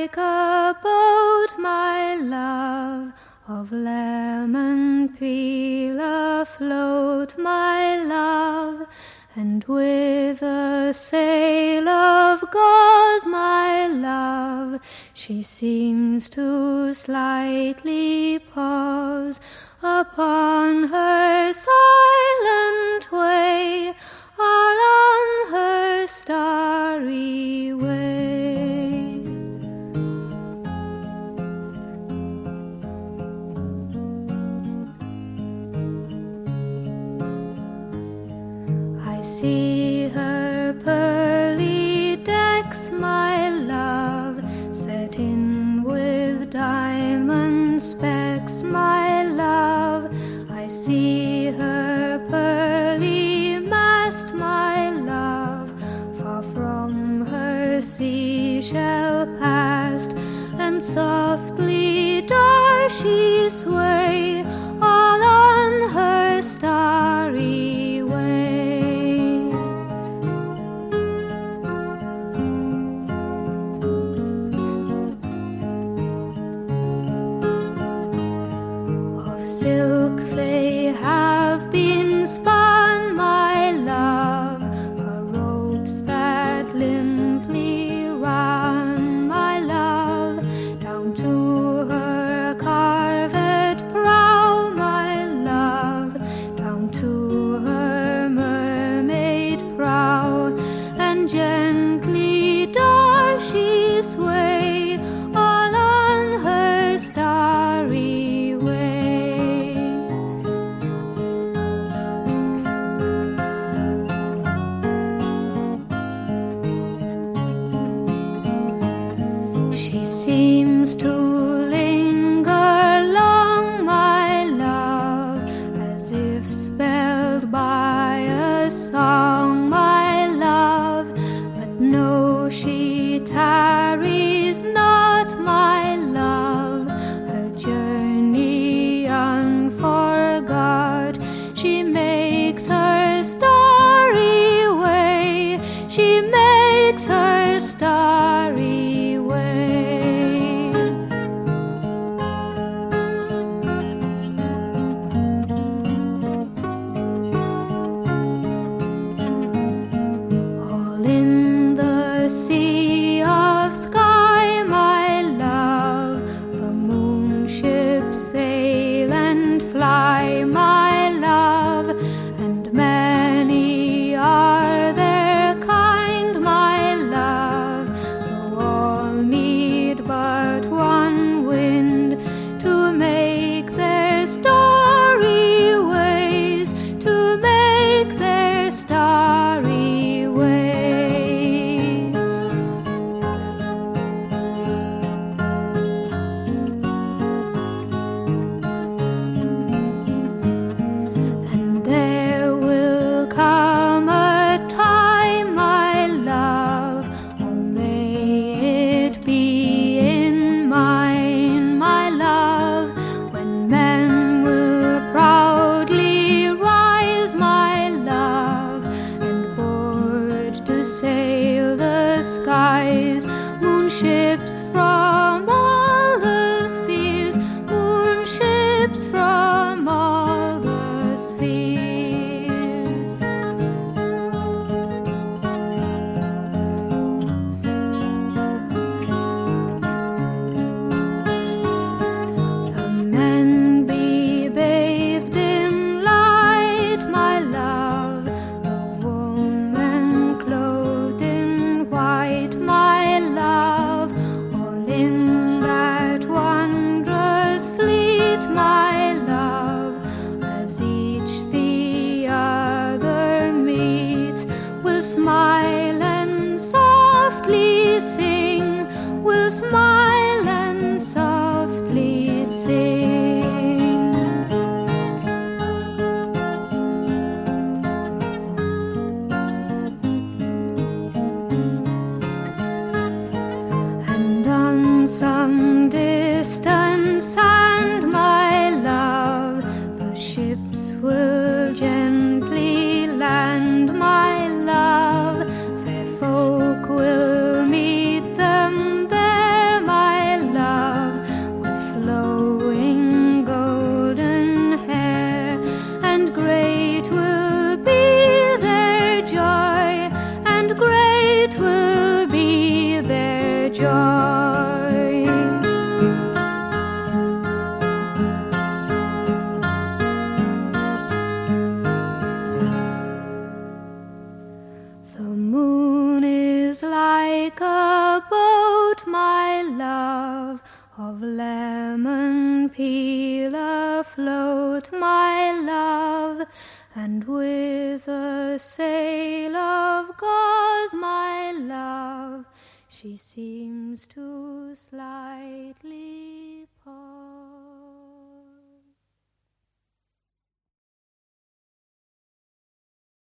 like a boat, my love, of lemon peel afloat, my love, and with a sail of gauze, my love, she seems to slightly pause upon her silent way, all on her starry way. I see her pearly decks, my love, set in with diamond specks, my love. I see her pearly mast, my love, far from her seashell past, and softly does she sway, all on her starry way. Of silk they have been spun, my love, her ropes that limply run, my love, down to her carved prow, my love, down to her mermaid prow, and gently does she sway, all on her starry way. She seems to linger long, my love, as if spelled by a song, my love, but no, she tarries not, my love, her journey unforgot, she makes her starry way, she makes her starry way. All in the sea of sky, my love, the moon ships sail and fly, my love, and many are their kind, my love, though all need but one wind to make their starry ways, to make their starry ways. And there will come a time, my love, oh may it be in mine, my love, when men will proudly rise, my love, and board to sail the skies, moon ships from all the spheres, moon ships from all the spheres. The men be bathed in light, my love, the woman clothed in white, my love, all in that wondrous fleet, my love, as each the other meets, will smile and softly sing, will smile and softly sing. And on some distant sand, my love, the ships will gently land, my love, fair folk will meet them there, my it will be their joy. The moon is like a boat, my love, of lemon peel afloat, my love, and with a sail of gauze, my love, she seems to slightly